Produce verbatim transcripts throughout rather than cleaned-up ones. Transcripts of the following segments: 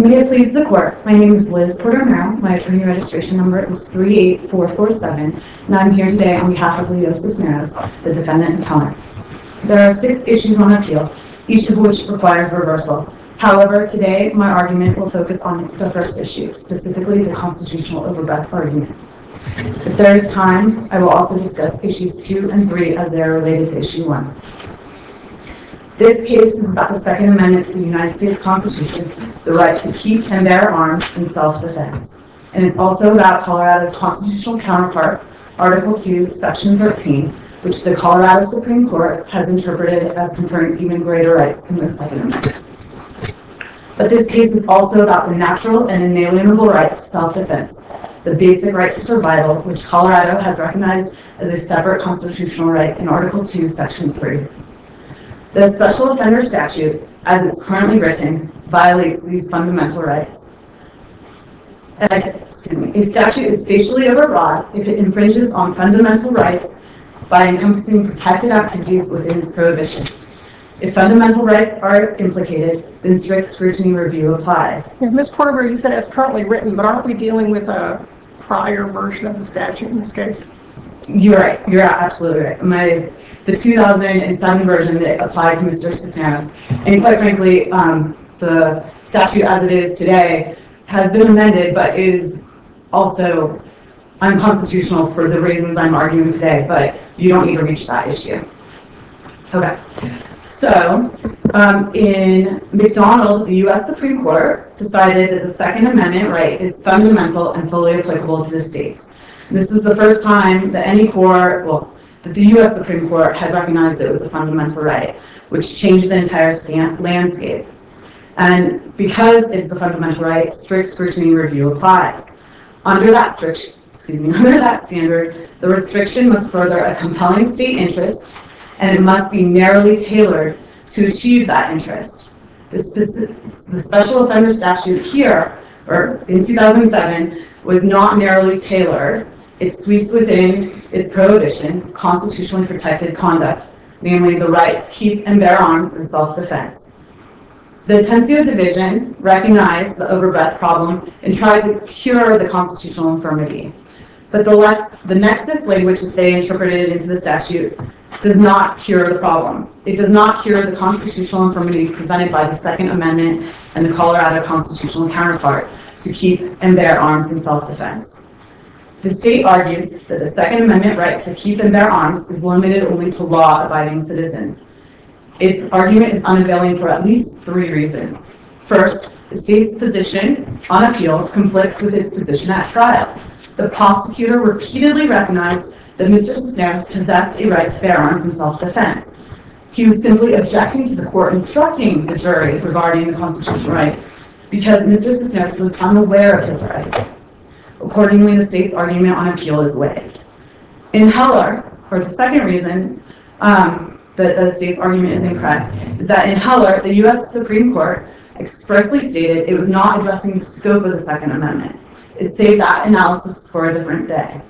May it please the court, my name is Liz Porter-Merrill. My attorney registration number is three eight four four seven, and I'm here today on behalf of Leo Cisneros, the defendant and appellant. There are six issues on appeal, each of which requires reversal. However, today my argument will focus on the first issue, specifically the constitutional overbreadth argument. If there is time, I will also discuss issues two and three as they are related to issue one. This case is about the Second Amendment to the United States Constitution, the right to keep and bear arms in self-defense. And it's also about Colorado's constitutional counterpart, Article two, Section thirteen, which the Colorado Supreme Court has interpreted as conferring even greater rights than the Second Amendment. But this case is also about the natural and inalienable right to self-defense, the basic right to survival, which Colorado has recognized as a separate constitutional right in Article two, Section three. The special offender statute, as it's currently written, violates these fundamental rights. And, excuse me, a statute is facially overbroad if it infringes on fundamental rights by encompassing protected activities within its prohibition. If fundamental rights are implicated, then strict scrutiny review applies. Yeah, Miz Porter, you said it's currently written, but aren't we dealing with a prior version of the statute in this case? You're right. You're absolutely right. My, the two thousand seven version that applied to Mister Cisneros, and quite frankly, um, the statute as it is today has been amended, but is also unconstitutional for the reasons I'm arguing today, but you don't need to reach that issue. Okay. So, um, in McDonald, the U S Supreme Court decided that the Second Amendment right is fundamental and fully applicable to the states. This was the first time that any court, well, that the U S Supreme Court had recognized it was a fundamental right, which changed the entire stand, landscape. And because it's a fundamental right, strict scrutiny review applies. Under that strict, excuse me, under that standard, the restriction must further a compelling state interest, and it must be narrowly tailored to achieve that interest. The, specific, the special offender statute here, or in two thousand seven, was not narrowly tailored. It sweeps within its prohibition constitutionally protected conduct, namely the right to keep and bear arms in self-defense. The Atencio Division recognized the overbreadth problem and tried to cure the constitutional infirmity. But the, lex, the nexus language that they interpreted into the statute does not cure the problem. It does not cure the constitutional infirmity presented by the Second Amendment and the Colorado constitutional counterpart to keep and bear arms in self-defense. The state argues that the Second Amendment right to keep and bear arms is limited only to law-abiding citizens. Its argument is unavailing for at least three reasons. First, the state's position on appeal conflicts with its position at trial. The prosecutor repeatedly recognized that Mister Cisneros possessed a right to bear arms in self-defense. He was simply objecting to the court instructing the jury regarding the constitutional right because Mister Cisneros was unaware of his right. Accordingly, the state's argument on appeal is waived. In Heller, for the second reason um, that the state's argument is incorrect, is that in Heller, the U S Supreme Court expressly stated it was not addressing the scope of the Second Amendment. It saved that analysis for a different day.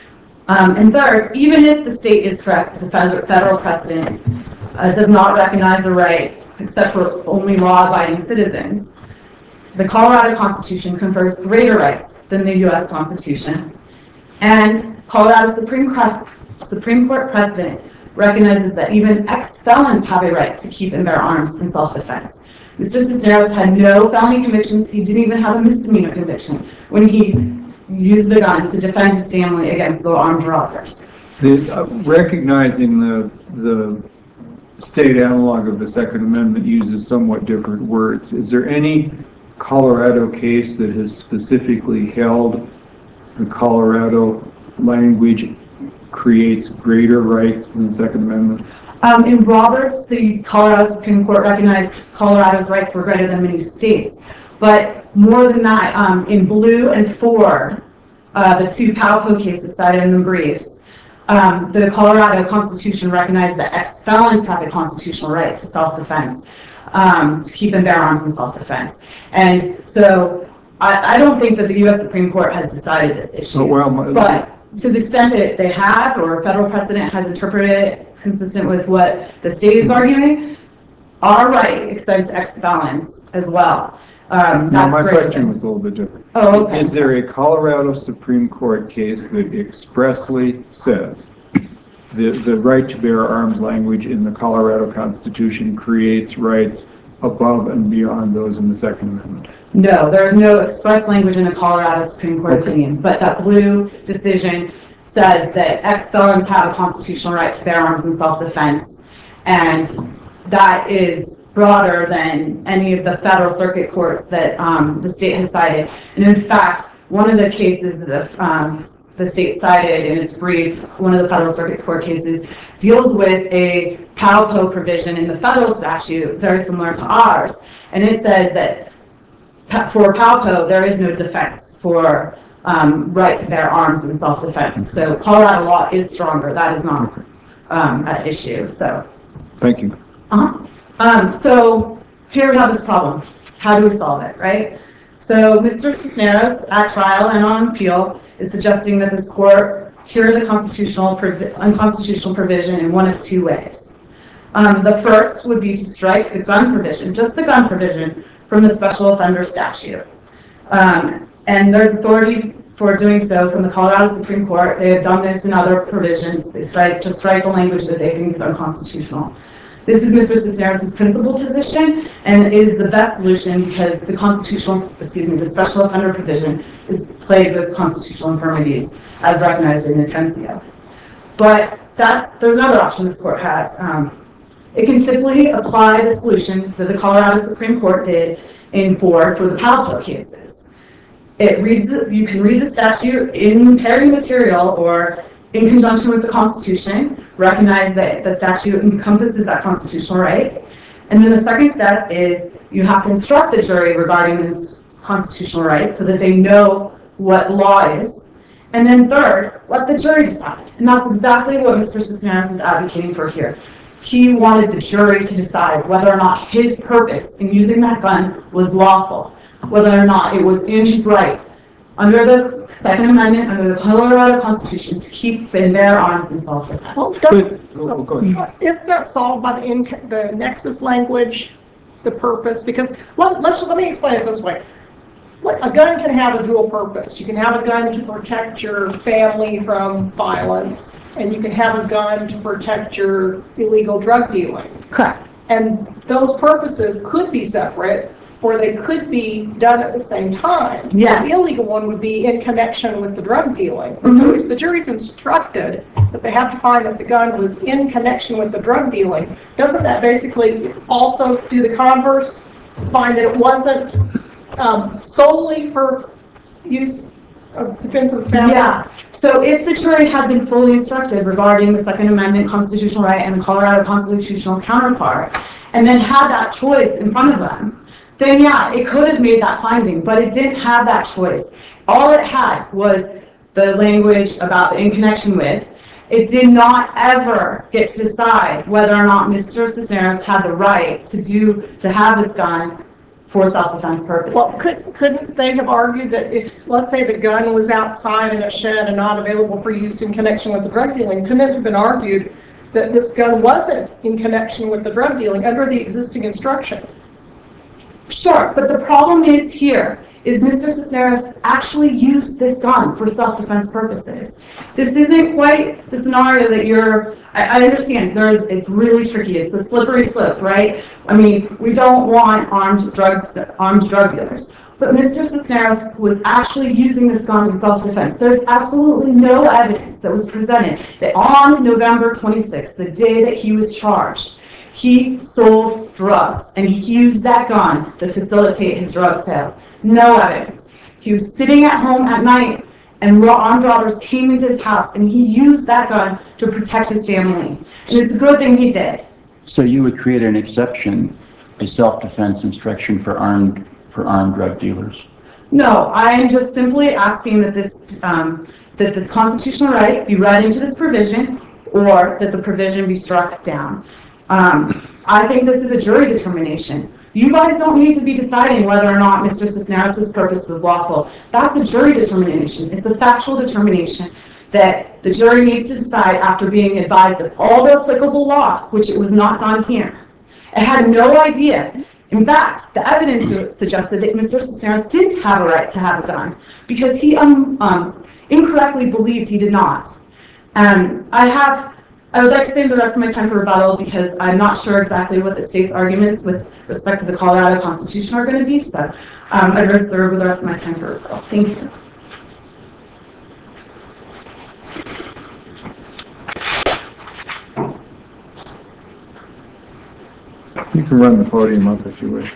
Um, and third, even if the state is correct, the federal precedent uh, does not recognize the right except for only law-abiding citizens. The Colorado Constitution confers greater rights than the U S Constitution, and Colorado Supreme, Supreme Court precedent recognizes that even ex-felons have a right to keep and bear arms in self-defense. Mister Cisneros had no felony convictions. He didn't even have a misdemeanor conviction when he used the gun to defend his family against the armed robbers. The, uh, recognizing the, the state analog of the Second Amendment uses somewhat different words, is there any Colorado case that has specifically held the Colorado language creates greater rights than the Second Amendment? Um, in Roberts, the Colorado Supreme Court recognized Colorado's rights were greater than many states. But more than that, um, in Blue and Ford, uh, the two Palco cases cited in the briefs, um, the Colorado Constitution recognized that ex-felons have a constitutional right to self-defense, um, to keep and bear arms in self-defense. And so I, I don't think that the U S Supreme Court has decided this issue. Oh, well, my, but to the extent that they have, or federal precedent has interpreted it consistent with what the state is arguing, our right extends to ex-felons as well. Um, Now, that's my great. question was a little bit different. Oh, okay. Is there a Colorado Supreme Court case that expressly says the, the right to bear arms language in the Colorado Constitution creates rights above and beyond those in the Second Amendment? No, there's no express language in a Colorado Supreme Court Okay. opinion, but that blue decision says that ex-felons have a constitutional right to bear arms in self-defense, and that is broader than any of the federal circuit courts that um, the state has cited. And in fact, one of the cases that the, um, the state cited in its brief, one of the federal circuit court cases, deals with a PALPO provision in the federal statute, very similar to ours. And it says that for PALPO, there is no defense for um, right to bear arms in self-defense. So Colorado law is stronger. That is not um, an issue. So. Thank you. Uh-huh. Um, so here we have this problem. How do we solve it, right? So Mister Cisneros, at trial and on appeal, is suggesting that this court cure the constitutional provi- unconstitutional provision in one of two ways. Um, the first would be to strike the gun provision, just the gun provision, from the special offender statute. Um, and there's authority for doing so from the Colorado Supreme Court. They have done this in other provisions. They strike, just strike the language that they think is unconstitutional. This is Mister Cisneros' principal position, and it is the best solution because the constitutional, excuse me, the special offender provision is plagued with constitutional infirmities, as recognized in Atencio. But that's, there's another option this court has. Um, it can simply apply the solution that the Colorado Supreme Court did in Ford for the PALPO cases. It reads, you can read the statute in pairing material or in conjunction with the Constitution, recognize that the statute encompasses that constitutional right. And then the second step is you have to instruct the jury regarding this constitutional right so that they know what law is. And then third, let the jury decide. And that's exactly what Mister Cisneros is advocating for here. He wanted the jury to decide whether or not his purpose in using that gun was lawful, whether or not it was in his right under the Second Amendment, under the Colorado Constitution, to keep and bear arms in self-defense. Well, But, doesn't- oh, go ahead. Isn't that solved by the, in, the nexus language, the purpose? Because let, let's let me explain it this way. Like, a gun can have a dual purpose. You can have a gun to protect your family from violence, and you can have a gun to protect your illegal drug dealing. Correct. And those purposes could be separate, or they could be done at the same time. Yes. The illegal one would be in connection with the drug dealing. And so if the jury's instructed that they have to find that the gun was in connection with the drug dealing, doesn't that basically also do the converse, find that it wasn't um, solely for use of defense of the family? Yeah. So if the jury had been fully instructed regarding the Second Amendment constitutional right and the Colorado constitutional counterpart, and then had that choice in front of them, then yeah, it could have made that finding, but it didn't have that choice. All it had was the language about the in connection with. It did not ever get to decide whether or not Mister Cisneros had the right to do, to have this gun for self-defense purposes. Well, could, couldn't they have argued that if, let's say, the gun was outside in a shed and not available for use in connection with the drug dealing, couldn't it have been argued that this gun wasn't in connection with the drug dealing under the existing instructions? Sure, but the problem is here, is Mister Cisneros actually used this gun for self-defense purposes. This isn't quite the scenario that you're, I, I understand, there's, it's really tricky, it's a slippery slope, right? I mean, we don't want armed drugs, armed drug dealers. But Mister Cisneros was actually using this gun in self-defense. There's absolutely no evidence that was presented that on November twenty-sixth, the day that he was charged, he sold drugs, and he used that gun to facilitate his drug sales. No evidence. He was sitting at home at night, and armed robbers came into his house, and he used that gun to protect his family. And it's a good thing he did. So you would create an exception, a self-defense instruction for armed for armed drug dealers? No, I am just simply asking that this um, that this constitutional right be read into this provision, or that the provision be struck down. Um, I think this is a jury determination. You guys don't need to be deciding whether or not Mister Cisneros' purpose was lawful. That's a jury determination. It's a factual determination that the jury needs to decide after being advised of all the applicable law, which it was not done here. It had no idea In fact, the evidence suggested that Mister Cisneros didn't have a right to have a gun because he um, um, incorrectly believed he did not. Um, I have, I would like to save the rest of my time for rebuttal because I'm not sure exactly what the state's arguments with respect to the Colorado Constitution are going to be, so um, I'd reserve the rest of my time for rebuttal. Thank you. You can run the podium up if you wish.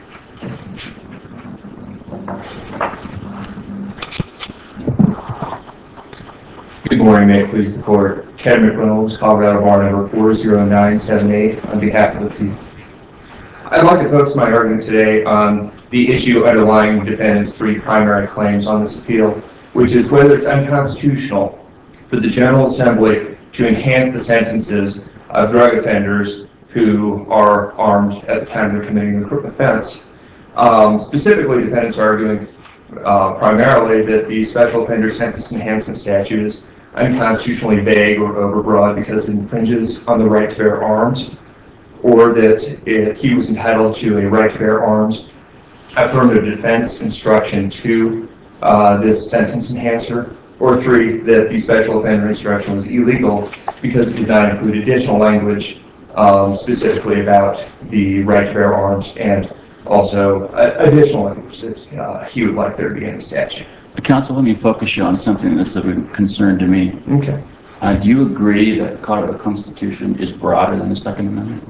Good morning, may it please the court. Ken McReynolds, Colorado Bar number four zero nine seven eight, on behalf of the people. I'd like to focus my argument today on the issue underlying defendant's three primary claims on this appeal, which is whether it's unconstitutional for the General Assembly to enhance the sentences of drug offenders who are armed at the time they're committing the offense. Um, specifically, defendants are arguing uh, primarily that the special offender sentence enhancement statute is unconstitutionally vague or overbroad because it infringes on the right to bear arms, or that it, he was entitled to a right to bear arms affirmative defense instruction to uh, this sentence enhancer, or three, that the special offender instruction was illegal because it did not include additional language um, specifically about the right to bear arms and also uh, additional language that uh, he would like there to be in the statute. Counsel, let me focus you on something that's of concern to me. Okay. Uh, do you agree that the Colorado Constitution is broader than the Second Amendment?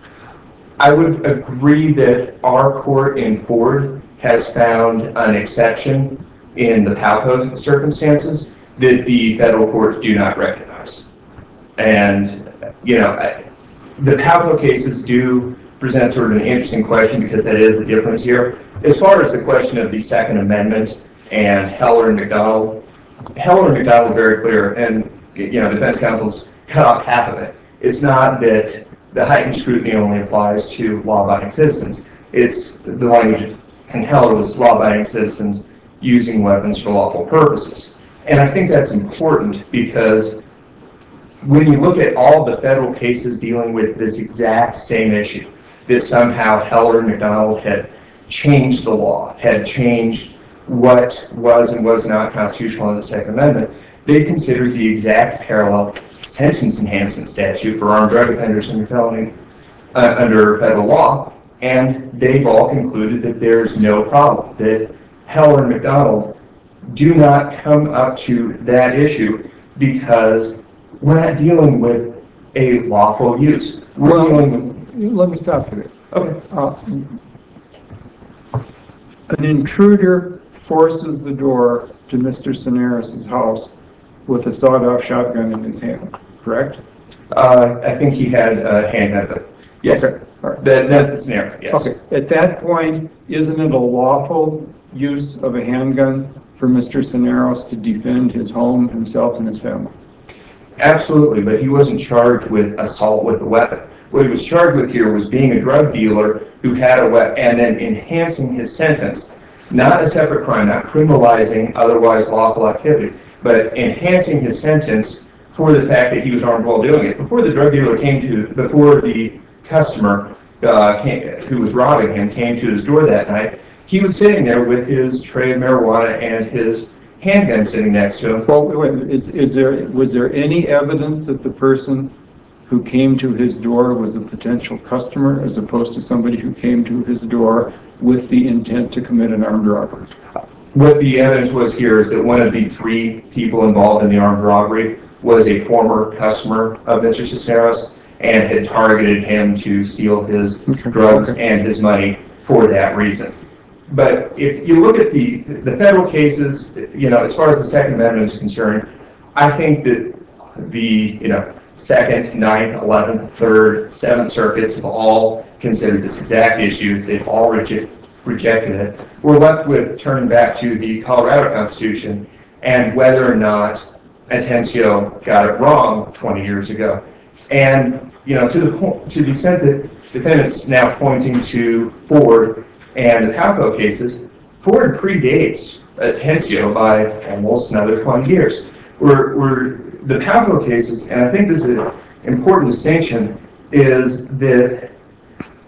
I would agree that our court in Ford has found an exception in the Palco circumstances that the federal courts do not recognize. And, you know, the Palco cases do present sort of an interesting question because that is the difference here. As far as the question of the Second Amendment and Heller and McDonald, Heller and McDonald are very clear, and, you know, defense counsel's cut off half of it. It's not that the heightened scrutiny only applies to law-abiding citizens. It's the language in Heller was law-abiding citizens using weapons for lawful purposes. And I think that's important because when you look at all the federal cases dealing with this exact same issue, that somehow Heller and McDonald had changed the law, had changed what was and was not constitutional in the Second Amendment, they considered the exact parallel sentence enhancement statute for armed drug offenders under felony uh, under federal law, and they've all concluded that there's no problem, that Heller and McDonald do not come up to that issue because we're not dealing with a lawful use. We're Well, dealing with... let me stop you there. Okay. Uh, an intruder forces the door to Mister Cisneros' house with a sawed-off shotgun in his hand, correct? Uh, I think he had a handgun, but yes, Okay. All right. that, that's the scenario, yes. Okay, at that point, isn't it a lawful use of a handgun for Mister Cisneros to defend his home, himself, and his family? Absolutely, but he wasn't charged with assault with a weapon. What he was charged with here was being a drug dealer who had a weapon and then enhancing his sentence, not a separate crime, not criminalizing otherwise lawful activity, but enhancing his sentence for the fact that he was armed while doing it. Before the drug dealer came to, before the customer uh, came, who was robbing him came to his door that night, he was sitting there with his tray of marijuana and his handgun sitting next to him. Well, wait, is, is there, was there any evidence that the person who came to his door was a potential customer as opposed to somebody who came to his door with the intent to commit an armed robbery? What the evidence was here is that one of the three people involved in the armed robbery was a former customer of Mister Cisneros and had targeted him to steal his Okay. drugs Okay. and his money for that reason. But if you look at the the federal cases, you know, as far as the Second Amendment is concerned, I think that the, you know, Second, Ninth, Eleventh, Third, Seventh Circuits have all considered this exact issue. They've all rejected rejected it. We're left with turning back to the Colorado Constitution and whether or not Atencio got it wrong twenty years ago. And, you know, to the point, to the extent that defendants now pointing to Ford and the Palco cases, Ford predates Atencio by almost another twenty years. We're, we're, the Palco cases, and I think this is an important distinction, is that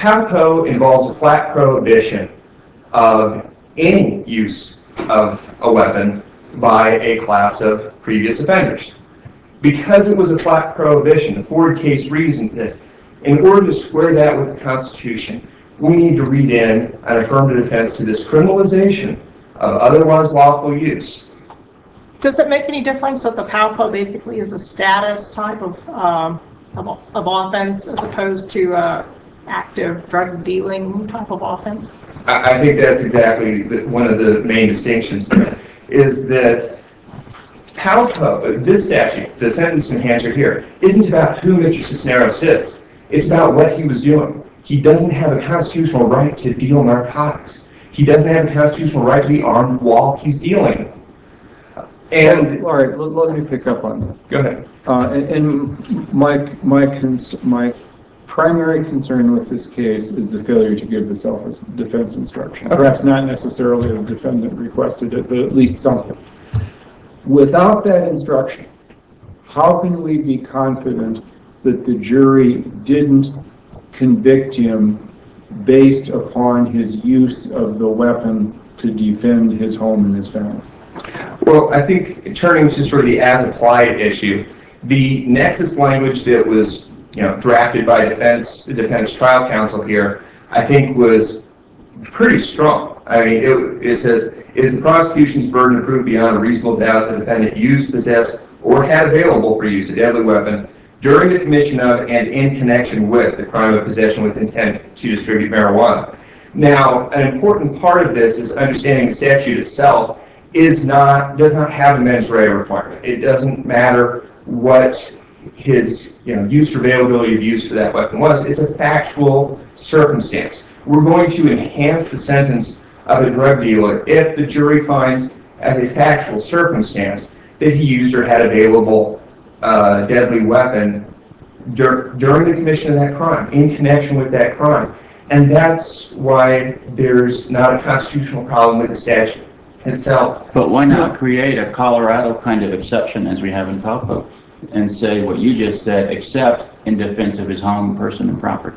PALCO involves a flat prohibition of any use of a weapon by a class of previous offenders. Because it was a flat prohibition, the Ford case reasoned that in order to square that with the Constitution, we need to read in an affirmative defense to this criminalization of otherwise lawful use. Does it make any difference that the PALCO basically is a status type of, um, of, of offense as opposed to uh, active drug dealing type of offense? I, I think that's exactly the, one of the main distinctions there, is that PALCO, this statute, the sentence enhancer here, isn't about who Mister Cisneros is. It's about what he was doing. He doesn't have a constitutional right to deal narcotics. He doesn't have a constitutional right to be armed while he's dealing. And all right, let, let me pick up on that. Go ahead. Uh, and, and my my cons my primary concern with this case is the failure to give the self-defense instruction. Okay. Perhaps not necessarily as the defendant requested it, but at least something. Without that instruction, how can we be confident that the jury didn't convict him based upon his use of the weapon to defend his home and his family? Well, I think turning to sort of the as-applied issue, the nexus language that was, you know, drafted by defense, the defense trial counsel here, I think was pretty strong. I mean, it, it says, it is the prosecution's burden to prove beyond a reasonable doubt the defendant used, possessed, or had available for use a deadly weapon during the commission of and in connection with the crime of possession with intent to distribute marijuana. Now, an important part of this is understanding the statute itself is not, does not have a mens rea requirement. It doesn't matter what his, you know, use or availability of use for that weapon was. It's a factual circumstance. We're going to enhance the sentence of a drug dealer if the jury finds as a factual circumstance that he used or had available uh, deadly weapon dur during the commission of that crime, in connection with that crime. And that's why there's not a constitutional problem with the statute itself. But why not create a Colorado kind of exception as we have in PALCO and say what you just said, except in defense of his home, person, and property?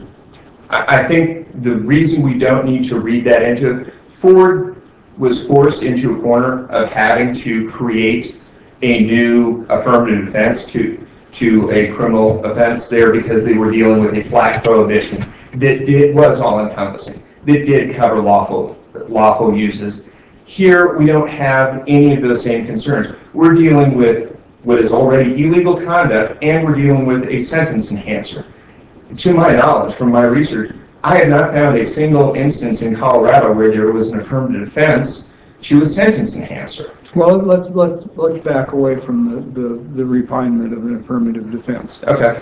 I, I think the reason we don't need to read that into it, Ford was forced into a corner of having to create a new affirmative defense to, to a criminal offense there because they were dealing with a flat prohibition that did, was all-encompassing, that did cover lawful, lawful uses. Here, we don't have any of those same concerns. We're dealing with what is already illegal conduct, and we're dealing with a sentence enhancer. To my knowledge, from my research, I have not found a single instance in Colorado where there was an affirmative defense to a sentence enhancer. Well, let's let's let's back away from the, the, the refinement of an affirmative defense. Okay.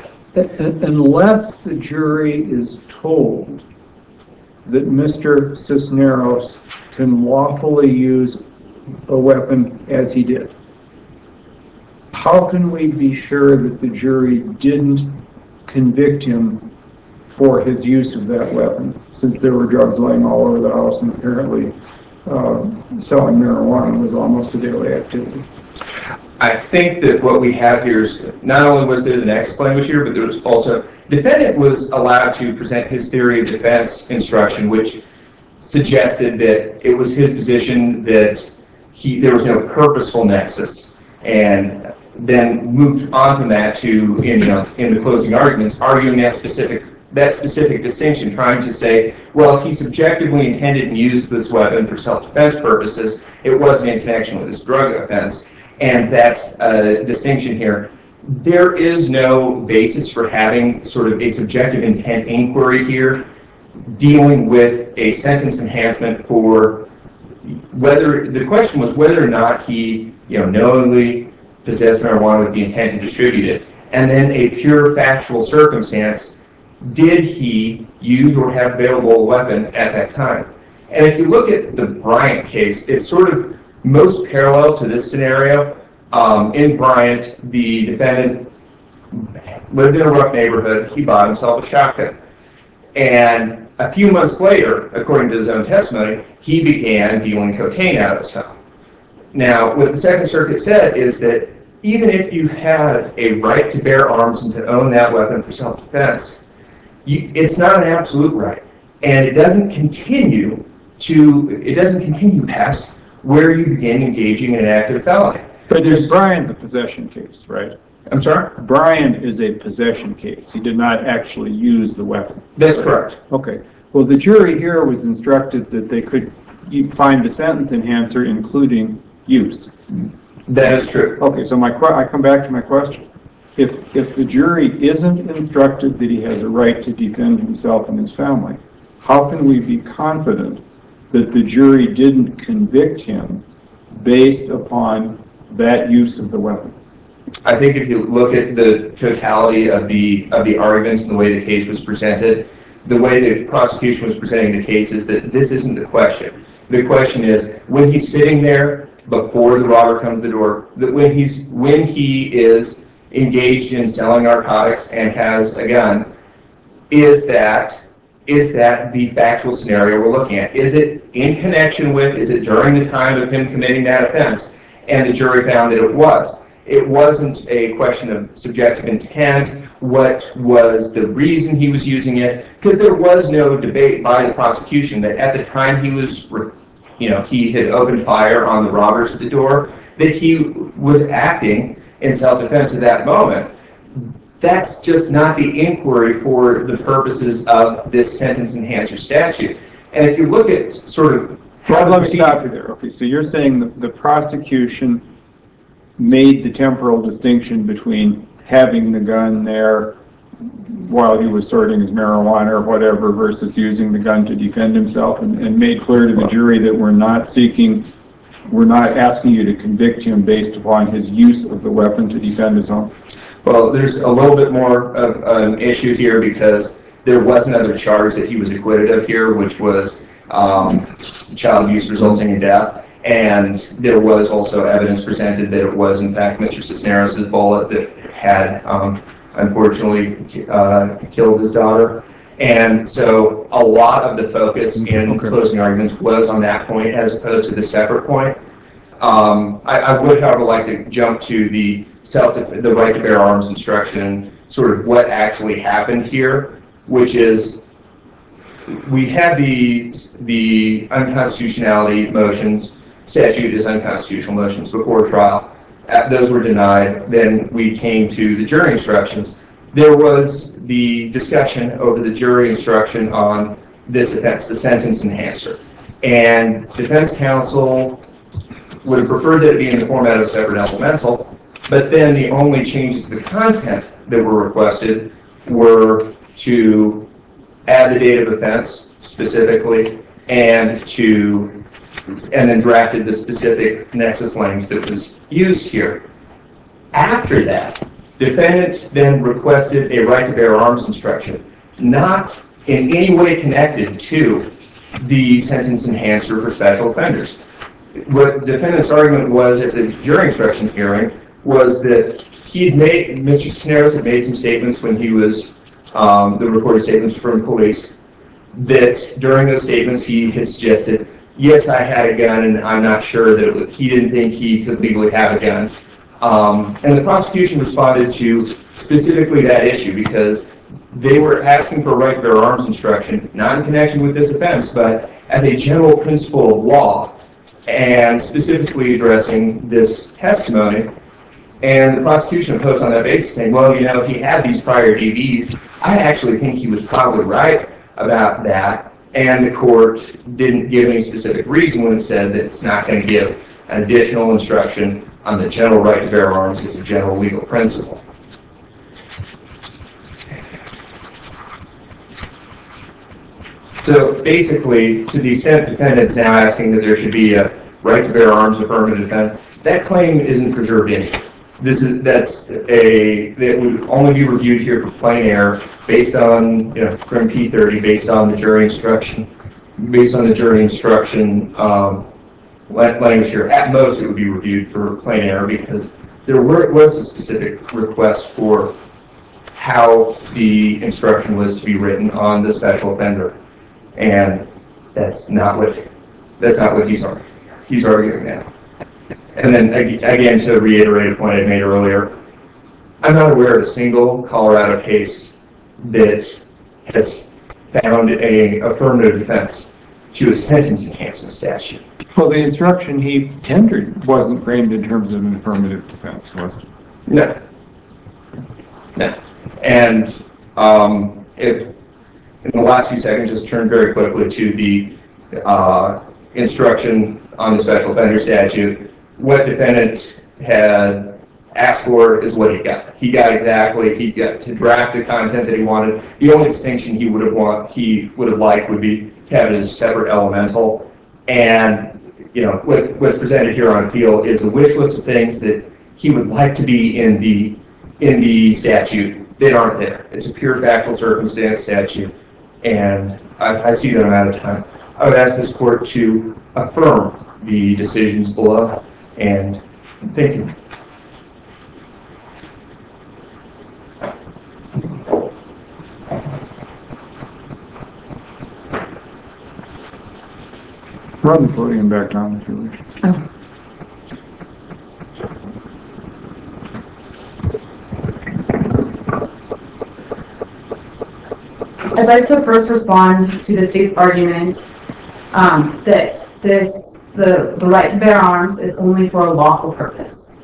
Unless the jury is told that Mister Cisneros can lawfully use a weapon as he did, how can we be sure that the jury didn't convict him for his use of that weapon, since there were drugs laying all over the house and apparently uh, selling marijuana was almost a daily activity? I think that what we have here is not only was there the nexus language here, but there was also, defendant was allowed to present his theory of defense instruction, which suggested that it was his position that he there was no purposeful nexus, and then moved on from that to, in, you know, in the closing arguments, arguing that specific that specific distinction, trying to say, well, if he subjectively intended and used this weapon for self-defense purposes, it wasn't in connection with his drug offense, and that's a distinction here. There is no basis for having sort of a subjective intent inquiry here, dealing with a sentence enhancement for whether, the question was whether or not he, you know, knowingly possessed marijuana with the intent to distribute it, and then a pure factual circumstance, did he use or have available a weapon at that time? And if you look at the Bryant case, it's sort of most parallel to this scenario. Um, in Bryant, the defendant lived in a rough neighborhood. He bought himself a shotgun. And a few months later, according to his own testimony, he began dealing cocaine out of his home. Now, what the Second Circuit said is that even if you had a right to bear arms and to own that weapon for self-defense, You, it's not an absolute right. And it doesn't continue to, it doesn't continue past where you begin engaging in an active felony. But there's, Brian's a possession case, right? I'm sorry? Brian is a possession case. He did not actually use the weapon. That's correct. Okay. Well, the jury here was instructed that they could find the sentence enhancer including use. That is true. Okay, so my que- I come back to my question. If, if the jury isn't instructed that he has a right to defend himself and his family, how can we be confident that the jury didn't convict him based upon that use of the weapon? I think if you look at the totality of the of the arguments and the way the case was presented, the way the prosecution was presenting the case is that this isn't the question. The question is, when he's sitting there before the robber comes to the door, that when he's when he is engaged in selling narcotics and has a gun, is that is that the factual scenario we're looking at? Is it in connection with, is it during the time of him committing that offense? And the jury found that it was. It wasn't a question of subjective intent, what was the reason he was using it, because there was no debate by the prosecution that at the time he was, you know, he had opened fire on the robbers at the door, that he was acting in self-defense at that moment. That's just not the inquiry for the purposes of this sentence enhancer statute. And if you look at sort of... Well, let me stop you there. Okay, so you're saying that the prosecution made the temporal distinction between having the gun there while he was sorting his marijuana or whatever versus using the gun to defend himself, and, and made clear to the jury that we're not seeking, we're not asking you to convict him based upon his use of the weapon to defend his own? Well, there's a little bit more of an issue here because there was another charge that he was acquitted of here, which was um, child abuse resulting in death. And there was also evidence presented that it was, in fact, Mister Cisneros' bullet that had, um, unfortunately, uh, killed his daughter. And so a lot of the focus in Okay. closing arguments was on that point as opposed to the separate point. Um, I, I would, however, like to jump to the self, the right to bear arms instruction, sort of what actually happened here, which is we had the, the unconstitutionality motions. Statute is unconstitutional motions before trial. Uh, those were denied. Then we came to the jury instructions. There was the discussion over the jury instruction on this offense, the sentence enhancer. And defense counsel would have preferred that it be in the format of separate elemental, but then the only changes to the content that were requested were to add the date of offense specifically and to and then drafted the specific nexus language that was used here. After that, defendant then requested a right to bear arms instruction, not in any way connected to the sentence enhancer for special offenders. What defendant's argument was at the jury instruction hearing was that he had made, Mister Cisneros had made some statements when he was, um, the recorded statements from police, that during those statements he had suggested, yes, I had a gun, and I'm not sure that it was, he didn't think he could legally have a gun. Um, and the prosecution responded to specifically that issue because they were asking for a right to bear arms instruction, not in connection with this offense, but as a general principle of law, and specifically addressing this testimony. And the prosecution opposed on that basis, saying, well, you know, he had these prior D Vs. I actually think he was probably right about that. And the court didn't give any specific reason when it said that it's not going to give an additional instruction on the general right to bear arms as a general legal principle. So basically, to the extent defendants now asking that there should be a right to bear arms affirmative defense, that claim isn't preserved anywhere. This is that's a that would only be reviewed here for plain error based on, you know, Crim P thirty, based on the jury instruction, based on the jury instruction um, language here. At most, it would be reviewed for plain error because there were, was a specific request for how the instruction was to be written on the special offender, and that's not what that's not what he's arguing. He's arguing now. And then again, to reiterate a point I made earlier, I'm not aware of a single Colorado case that has found a affirmative defense to a sentence enhancement statute. Well, the instruction he tendered wasn't framed in terms of an affirmative defense, was it? No. No. And um, if, in the last few seconds, just turn very quickly to the uh, instruction on the special offender statute. What defendant had asked for is what he got. He got exactly, he got to draft the content that he wanted. The only distinction he would have want, he would have liked would be to have it as a separate elemental. And, you know, what, what's presented here on appeal is a wish list of things that he would like to be in the in the statute that aren't there. It's a pure factual circumstance statute, and I, I see that I'm out of time. I would ask this court to affirm the decisions below, and thank you. Run the podium back down if you wish. Oh. I'd like to first respond to the state's argument um, that this the, the right to bear arms is only for a lawful purpose.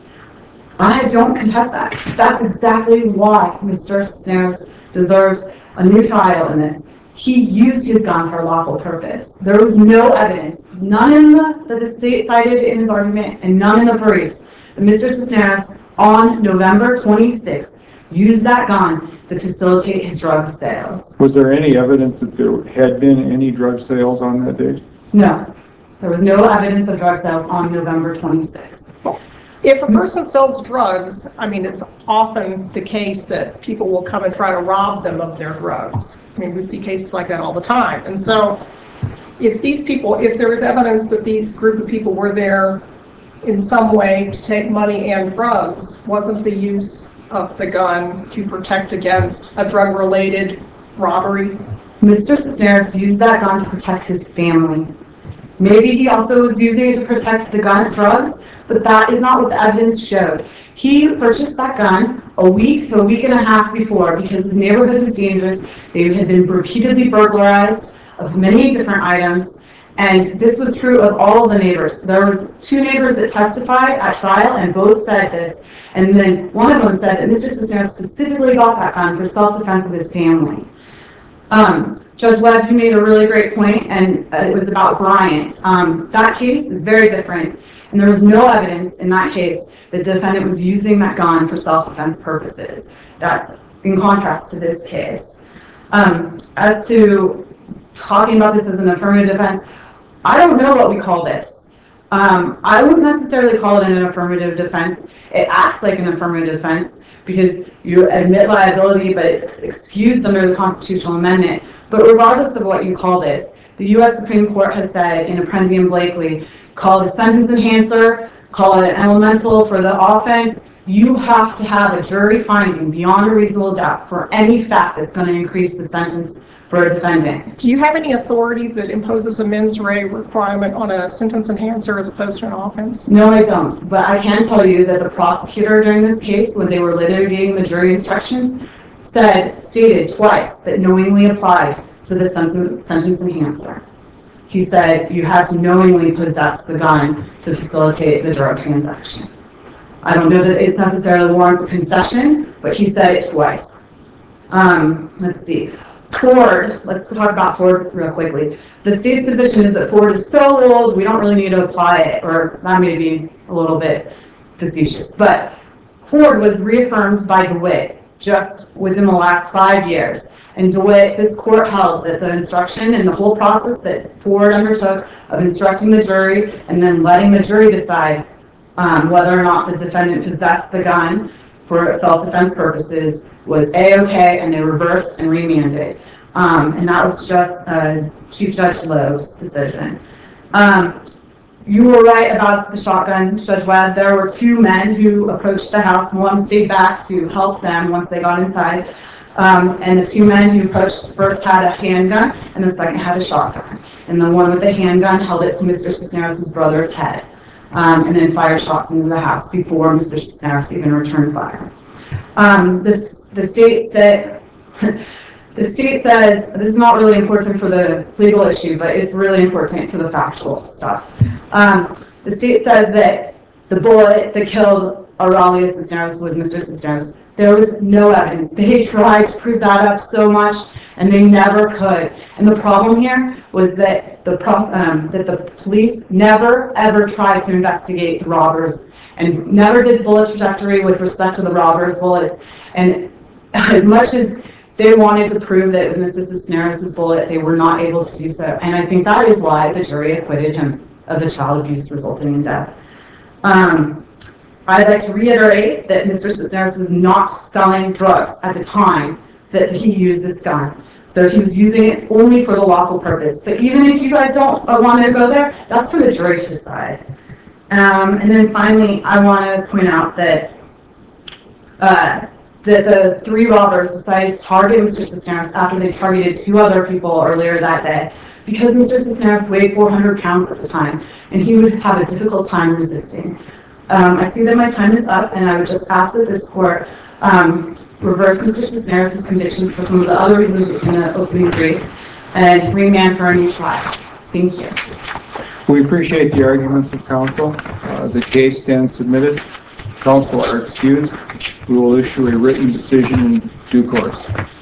I don't contest that. That's exactly why Mister Cisneros deserves a new trial in this. He used his gun for a lawful purpose. There was no evidence, none in the, that the state cited in his argument, and none in the briefs, that Mister Cisneros on November twenty-sixth used that gun to facilitate his drug sales. Was there any evidence that there had been any drug sales on that date? No. There was no evidence of drug sales on November twenty-sixth. If a person sells drugs, I mean, it's often the case that people will come and try to rob them of their drugs. I mean, we see cases like that all the time. And so if these people, if there is evidence that these group of people were there in some way to take money and drugs, wasn't the use of the gun to protect against a drug-related robbery? Mister Cisneros used that gun to protect his family. Maybe he also was using it to protect the gun drugs, but that is not what the evidence showed. He purchased that gun a week to a week and a half before because his neighborhood was dangerous. They had been repeatedly burglarized of many different items, and this was true of all of the neighbors. There was two neighbors that testified at trial, and both said this, and then one of them said that Mister Cisneros specifically got that gun for self-defense of his family. Um, Judge Webb, you made a really great point, and uh, it was about Bryant. Um, that case is very different, and there was no evidence in that case that the defendant was using that gun for self-defense purposes. That's in contrast to this case. Um, as to talking about this as an affirmative defense, I don't know what we call this. Um, I wouldn't necessarily call it an affirmative defense. It acts like an affirmative defense because you admit liability, but it's excused under the constitutional amendment. But regardless of what you call this, the U S Supreme Court has said in Apprendi and Blakely, call it a sentence enhancer, call it an elemental for the offense. You have to have a jury finding beyond a reasonable doubt for any fact that's going to increase the sentence for a defendant. Do you have any authority that imposes a mens rea requirement on a sentence enhancer as opposed to an offense? No, I don't. But I can tell you that the prosecutor during this case, when they were litigating the jury instructions, said, stated twice that knowingly applied to the sentence enhancer. He said you had to knowingly possess the gun to facilitate the drug transaction. I don't know that it's necessarily warrants a concession, but he said it twice. Um, let's see. Ford, let's talk about Ford real quickly. The state's position is that Ford is so old, we don't really need to apply it, or that may be a little bit facetious. But Ford was reaffirmed by DeWitt just within the last five years. And DeWitt, this court held that the instruction and the whole process that Ford undertook of instructing the jury and then letting the jury decide um, whether or not the defendant possessed the gun for self-defense purposes was A-okay, and they reversed and remanded. Um, and that was just uh, Chief Judge Loeb's decision. Um, you were right about the shotgun, Judge Webb. There were two men who approached the house. One stayed back to help them once they got inside. Um, and the two men who approached first had a handgun, and the second had a shotgun. And the one with the handgun held it to Mister Cisneros' brother's head, um, and then fired shots into the house before Mister Cisneros even returned fire. Um, this, the state said, The state says, this is not really important for the legal issue, but it's really important for the factual stuff. Um, the state says that the bullet that killed Aurelio Cisneros was Mister Cisneros. There was no evidence. They tried to prove that up so much, and they never could. And the problem here was that the pros- um, that the police never ever tried to investigate the robbers, and never did bullet trajectory with respect to the robbers' bullets. And as much as they wanted to prove that it was Mister Cisneros' bullet, they were not able to do so. And I think that is why the jury acquitted him of the child abuse resulting in death. Um, I'd like to reiterate that Mister Cisneros was not selling drugs at the time that he used this gun. So he was using it only for the lawful purpose. But even if you guys don't want to go there, that's for the jury to decide. Um, and then finally, I want to point out that uh, that the three robbers decided to target Mister Cisneros after they targeted two other people earlier that day, because Mister Cisneros weighed four hundred pounds at the time, and he would have a difficult time resisting. Um, I see that my time is up, and I would just ask that this court um, reverse Mister Cisneros' convictions for some of the other reasons in the opening brief, and remand for a new trial. Thank you. We appreciate the arguments of counsel. Uh, the case stands submitted. Counsel are excused. We will issue a written decision in due course.